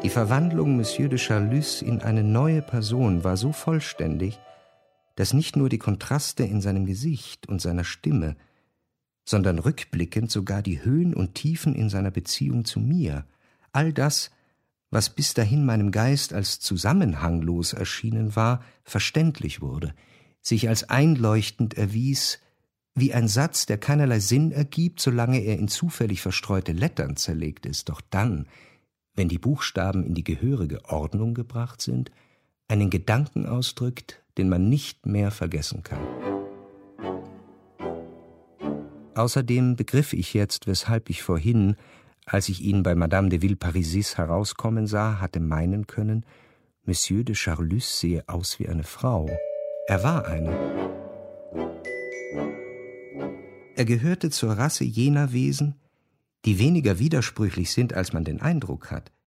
Die Verwandlung Monsieur de Charlus in eine neue Person war so vollständig, dass nicht nur die Kontraste in seinem Gesicht und seiner Stimme, sondern rückblickend sogar die Höhen und Tiefen in seiner Beziehung zu mir, all das, was bis dahin meinem Geist als zusammenhanglos erschienen war, verständlich wurde, sich als einleuchtend erwies, wie ein Satz, der keinerlei Sinn ergibt, solange er in zufällig verstreute Lettern zerlegt ist, doch dann, wenn die Buchstaben in die gehörige Ordnung gebracht sind, einen Gedanken ausdrückt, den man nicht mehr vergessen kann. Außerdem begriff ich jetzt, weshalb ich vorhin, als ich ihn bei Madame de Villeparisis herauskommen sah, hatte meinen können, Monsieur de Charlus sehe aus wie eine Frau. Er war eine. Er gehörte zur Rasse jener Wesen, die weniger widersprüchlich sind, als man den Eindruck hat,